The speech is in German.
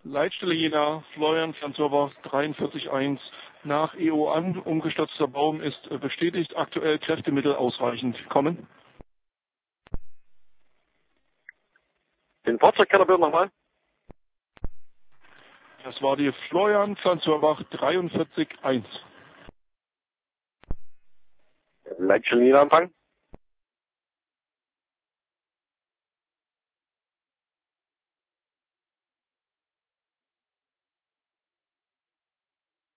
Leitstelle Jena, Florian Franzova 43.1. Nach EO an, umgestürzter Baum ist bestätigt, aktuell Kräftemittel ausreichend. Kommen. Den Fahrzeugkenner bitte nochmal. Das war die Florian Franzova 43.1. Leitstelle Jena Empfang.